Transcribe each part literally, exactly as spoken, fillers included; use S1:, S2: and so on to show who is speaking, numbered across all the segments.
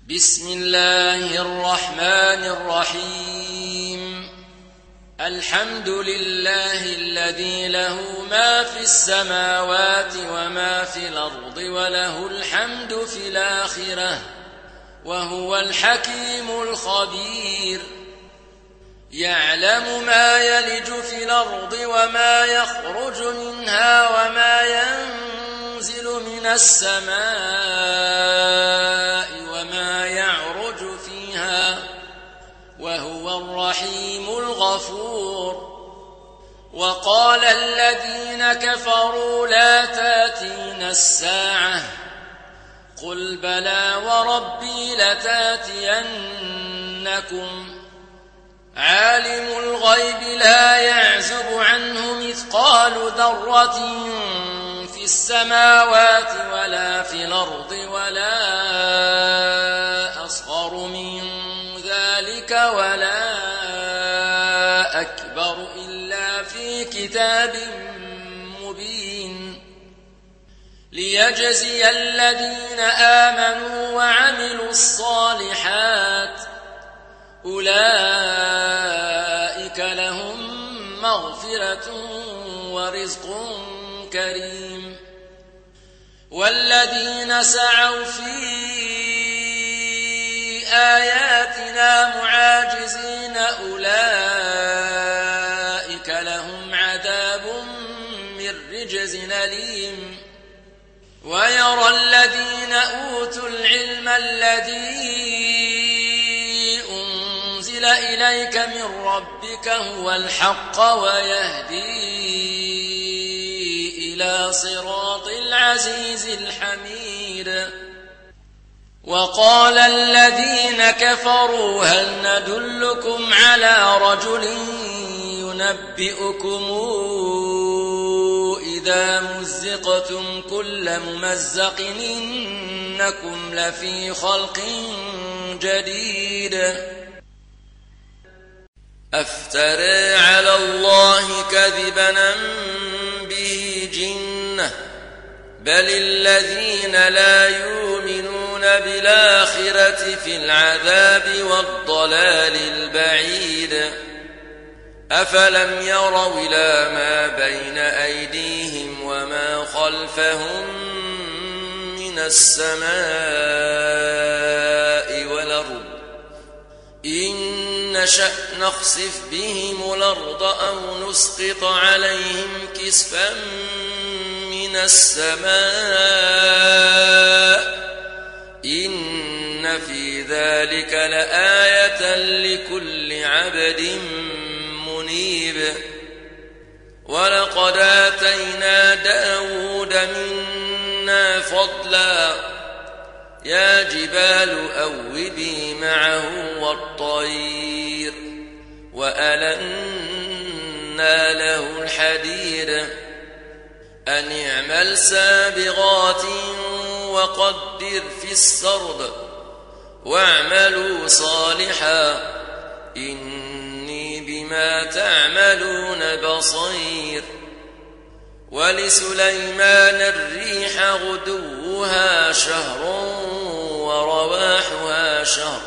S1: بسم الله الرحمن الرحيم. الحمد لله الذي له ما في السماوات وما في الأرض وله الحمد في الآخرة وهو الحكيم الخبير. يعلم ما يلج في الأرض وما يخرج منها وما ينزل من السماء وما يعرج فيها وهو الرحيم الغفور. وقال الذين كفروا لا تأتينا الساعة قل بلى وربي لتأتينكم عالم الغيب لا يعزب عنه مثقال ذرة في السماوات ولا في الأرض ولا أصغر من ذلك ولا أكبر إلا في كتاب مبين. ليجزي الذين آمنوا وعملوا الصالحات أولئك لهم مغفرة ورزق كريم. والذين سعوا في آياتنا معاجزين أولئك لهم عذاب من رجز أليم. ويرى الذين أوتوا العلم الذي أنزل إليك من ربك هو الحق ويهدي إلى صراط العزيز الحميد. وقال الذين كفروا هل ندلكم على رجل ينبئكم إذا مزقتم كل ممزق إنكم لفي خلق جديد. أفترى على الله كذبا أم به جنة بل الذين لا يؤمنون بالآخرة في العذاب والضلال البعيد. أفلم يروا إلى ما بين أيديهم وما خلفهم من السماء والأرض إن نشأ نخسف بهم الأرض أو نسقط عليهم كسفا من السماء إن في ذلك لآية لكل عبد منيب. ولقد آتينا داود منا فضلا يا جبال أوبي معه والطير وألنا له الحديد أن اعمل سابغات وقدر في السرد واعملوا صالحا إني بما تعملون بصير. ولسليمان الريح غدوها شهر ورواحها شهر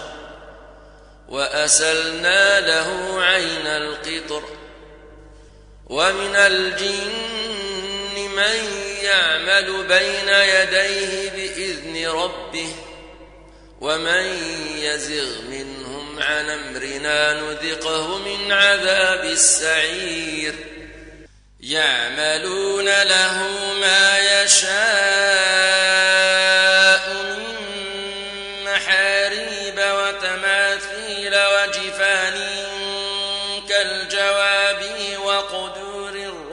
S1: وأسلنا له عين القطر. ومن الجن من يعمل بين يديه بإذن ربه ومن يزغ منهم عن أمرنا نذقه من عذاب السعير. يعملون له ما يشاء من محاريب وتماثيل وجفان كالجواب وقدور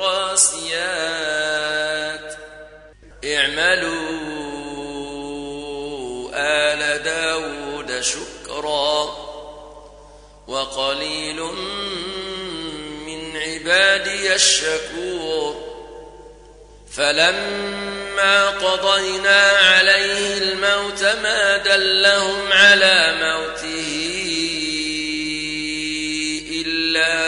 S1: الراسيات. اعملوا آل داود شكرا وقليل من عبادي الشكور. فلما قضينا عليه الموت ما دلهم على موته إلا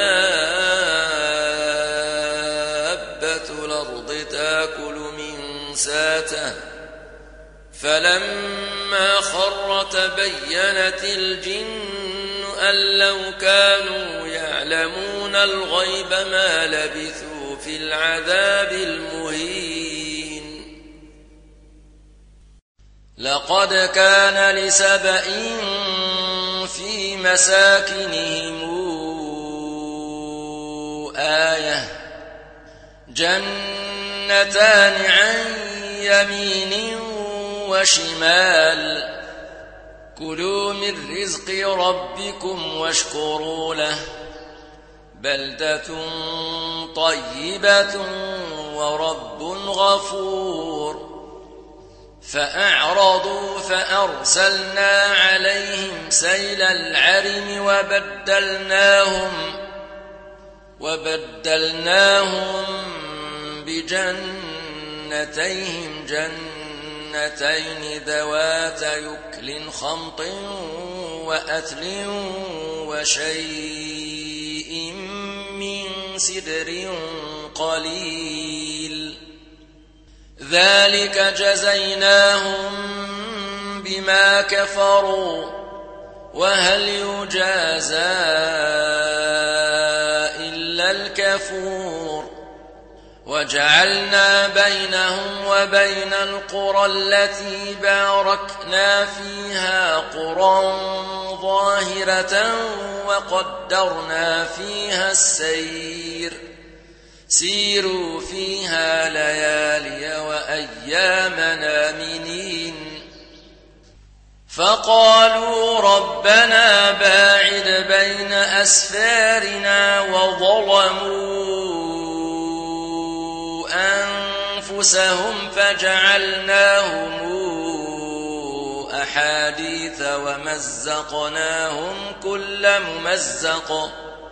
S1: دابة الأرض تأكل من ساته فلما فلما خر تبينت الجن أن لو كانوا يعلمون الغيب ما لبثوا في العذاب المهين. لقد كان لسبإ في مساكنهم آية جنتان عن يمين وشمال كلوا من رزق ربكم واشكروا له بلدة طيبة ورب غفور. فأعرضوا فأرسلنا عليهم سيل العرم وبدلناهم وبدلناهم بجنتيهم جنتين ذوات يكل خمط وأثل وشيء من سدر قليل ذلك جزيناهم بما كفروا وهل يجازى إلا الكفور. وجعلنا بينهم وبين القرى التي باركنا فيها قرى ظاهرة وقدرنا فيها السير سيروا فيها ليالي وأياما آمنين. فقالوا ربنا باعد بين أسفارنا وظلموا أنفسهم فجعلناهم أحاديث ومزقناهم كل ممزق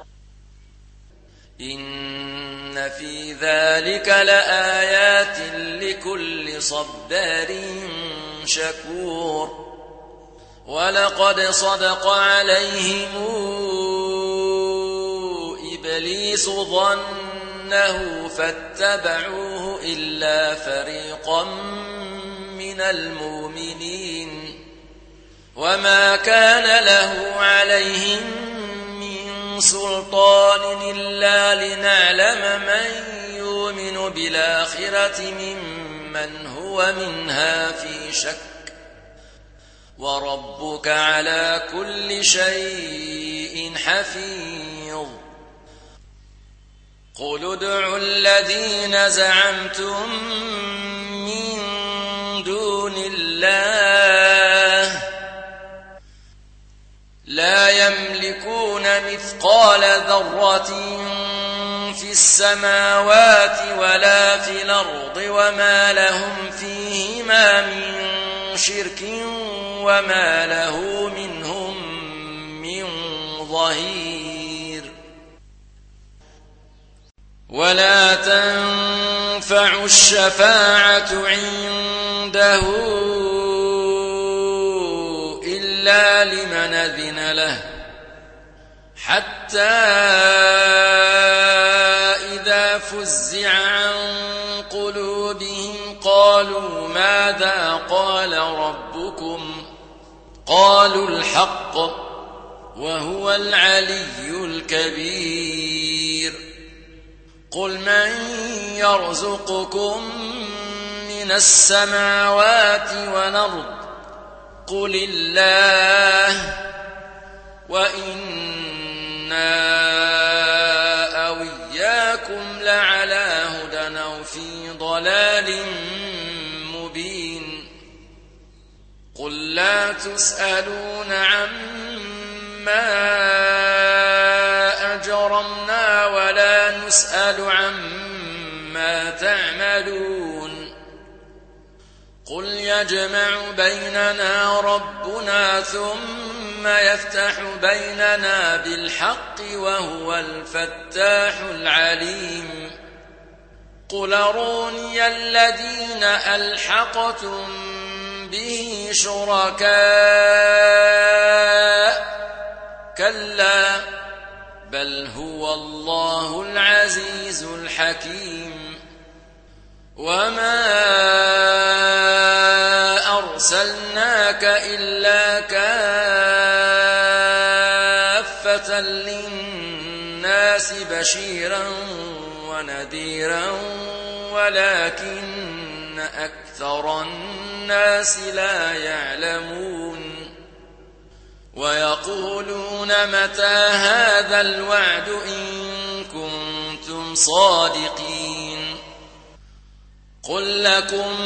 S1: إن في ذلك لآيات لكل صبار شكور. ولقد صدق عليهم إبليس ظنه فاتبعوه إلا فريقا من المؤمنين وما كان له عليهم من سلطان إلا لنعلم من يؤمن بالآخرة ممن هو منها في شك وربك على كل شيء حفيظ. قل ادعوا الذين زعمتم من دون الله لا يملكون مثقال ذرة في السماوات ولا في الأرض وما لهم فيهما من شرك وما له منهم من ظهير. ولا تنفع الشفاعة عنده إلا لمن أذن له حتى إذا فزع عن قلوبهم قالوا ماذا قال ربكم قالوا الحق وهو العلي الكبير. قل من يرزقكم من السماوات والأرض قل الله وإنا أو إياكم لعلى هدى أو في ضلال مبين. قل لا تسألون عما أجرمنا ولا نسأل عما تعملون. قل يجمع بيننا ربنا ثم يفتح بيننا بالحق وهو الفتاح العليم. قل أروني الذين ألحقتم به شركاء كلا بل هو الله العزيز الحكيم. وما أرسلناك إلا كافة للناس بشيرا ونذيرا ولكن أكثر الناس لا يعلمون ويقولون متى هذا الوعد إن كنتم صادقين قل لكم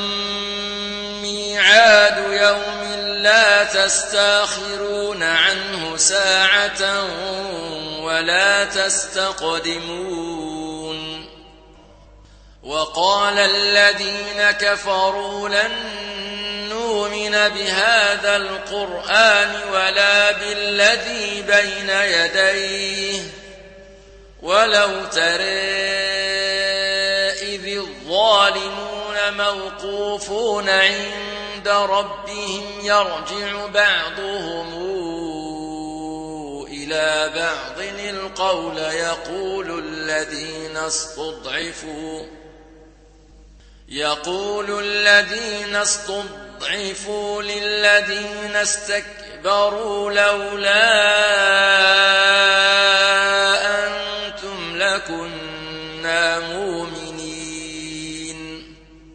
S1: ميعاد يوم لا تستأخرون عنه ساعة ولا تستقدمون وقال الذين كفروا لن نؤمن بهذا القرآن ولا بالذي بين يديه ولو ترى إذ الظالمون موقوفون عند ربهم يرجع بعضهم إلى بعض القول يقول الذين استضعفوا يقول الذين استضعفوا للذين استكبروا لولا أنتم لكنا مؤمنين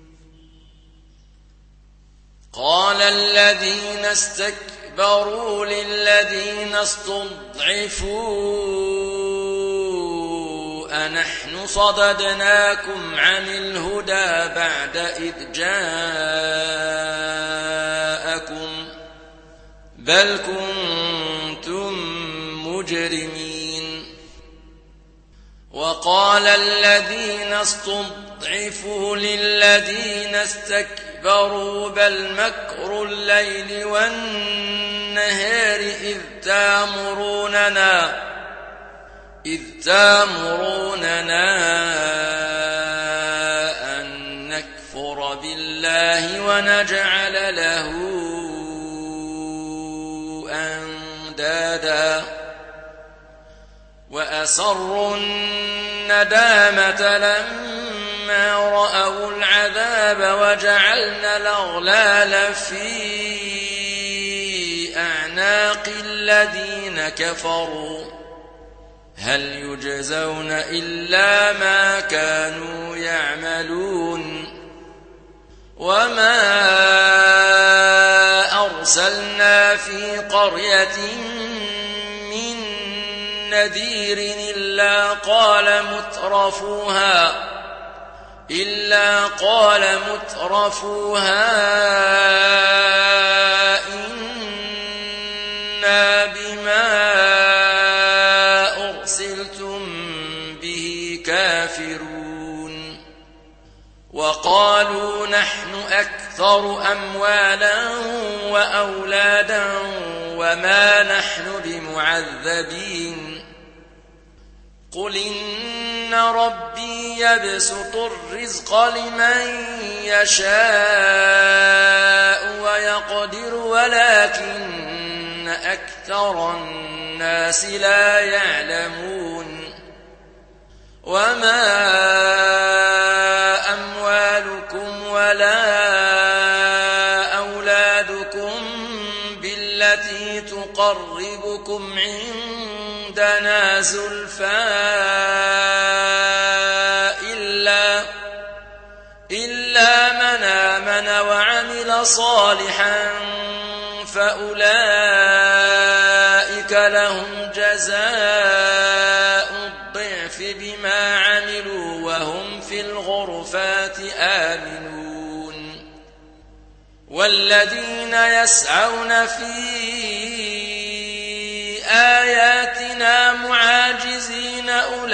S1: قال الذين استكبروا للذين استضعفوا أنحن صددناكم عن الهدى بعد إذ جاءكم بل كنتم مجرمين وقال الذين استضعفوا للذين استكبروا بل مكر الليل والنهار إذ تأمروننا إذ تأمروننا أن نكفر بالله ونجعل له أندادا وأسروا الندامة لما رأوا العذاب وجعلنا الأغلال في أعناق الذين كفروا هل يجزون إلا ما كانوا يعملون وما أرسلنا في قرية من نذير إلا قال مترفوها إلا قال مترفوها إنا بما كافرون وقالوا نحن أكثر أموالا وأولادا وما نحن بمعذبين قل إن ربي يبسط الرزق لمن يشاء ويقدر ولكن أكثر الناس لا يعلمون وما أموالكم ولا أولادكم بالتي تقربكم عندنا زلفى إلا, إلا من آمن وعمل صالحا فأولئك لهم جزاء بما عملوا وهم في الغرفات آمنون والذين يسعون في آياتنا معاجزين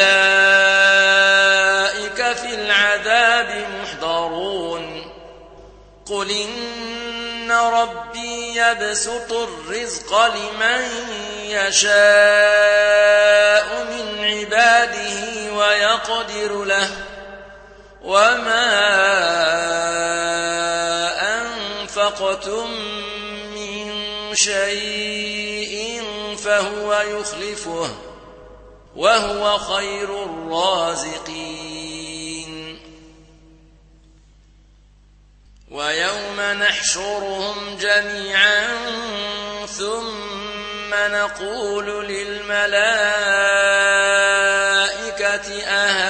S1: أولئك في العذاب محضرون قل إن ربي يبسط الرزق لمن يشاء من عباده ويقدر له وما أنفقتم من شيء فهو يخلفه وهو خير الرازقين ويوم نحشرهم جميعا ثم نقول للملائكة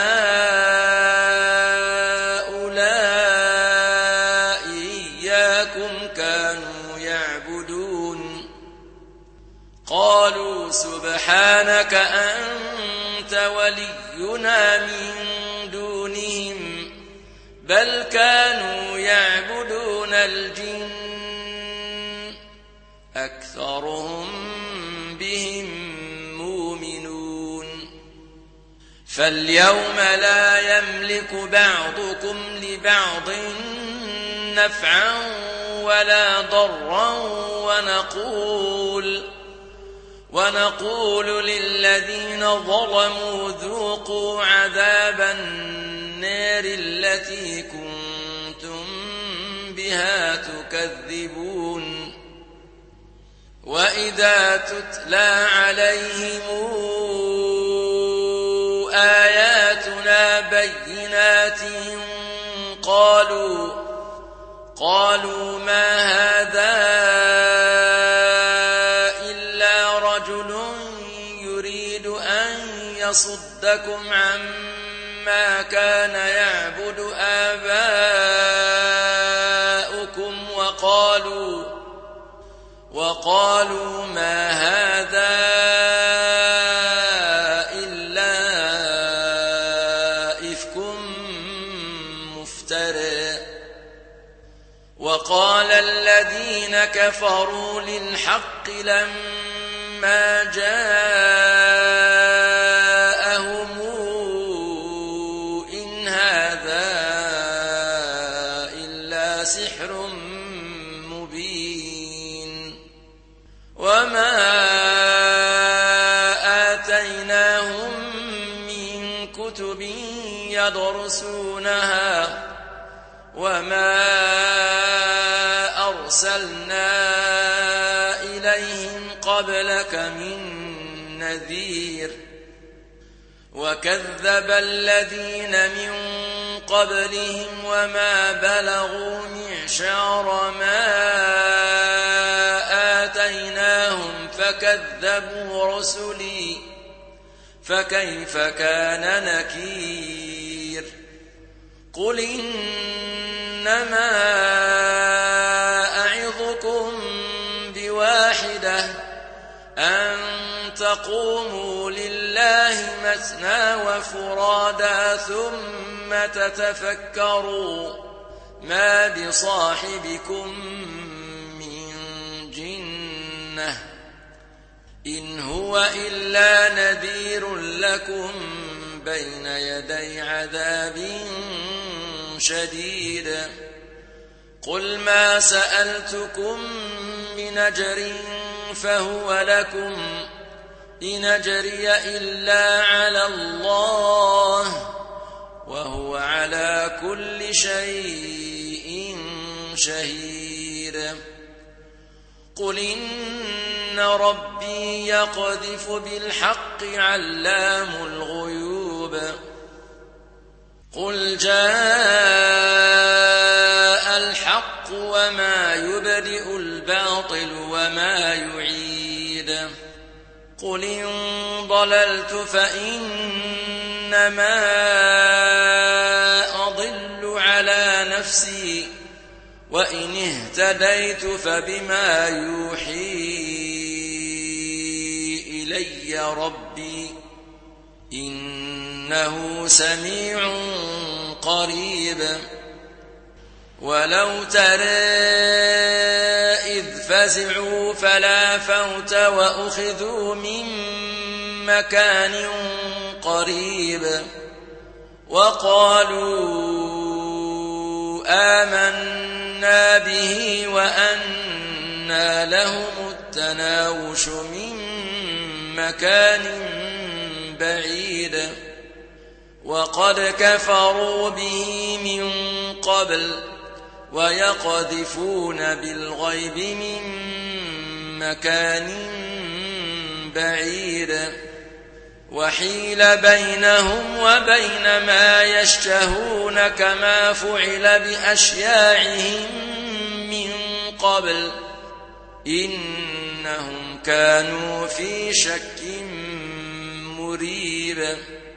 S1: أهؤلاء إياكم كانوا يعبدون قالوا سبحانك أنت ولينا من دونهم بل كانوا يعبدون الجن أكثرهم بهم مؤمنون فاليوم لا يملك بعضكم لبعض نفعا ولا ضرا ونقول ونقول للذين ظلموا ذوقوا عذاب النار التي كنتم بها تكذبون وإذا تتلى عليهم آياتنا بينات قالوا قالوا ما هذا إلا رجل يريد أن يصدكم عما كان يعبد آباؤكم وقالوا وقالوا ما هذا إلا إفك مفترى وقال الذين كفروا للحق لما جاءهم إن هذا إلا سحر مبين وما آتيناهم من كتب يدرسونها وما أرسلنا إليهم قبلك من نذير وكذب الذين من قبلهم وما بلغوا معشار ما آتيناهم فكذبوا رسلي فكيف كان نكير قل إنما أعظكم بواحدة أن تقوموا لله مثنى وفرادا ثم تتفكروا ما بصاحبكم من جنة إن هو إلا نذير لكم بين يدي عذاب شديد قل ما سألتكم من أجر فهو لكم إن أجري إلا على الله وهو على كل شيء شهيد قل إن ربي يقذف بالحق علام الغيوب قل جاء الحق وما يبدئ الباطل وما يعيد قل إن ضللت فإنما أضل على نفسي وإن اهتديت فبما يوحي إلي ربي إنه سميع قريب ولو ترى إذ فزعوا فلا فوت وأخذوا من مكان قريب وقالوا آمنا به وأنى لهم التناوش من مكان بعيد وقد كفروا به من قبل ويقذفون بالغيب من مكان بعيد وحيل بينهم وبين ما يشتهون كما فعل بأشياعهم من قبل إنهم كانوا في شك مريب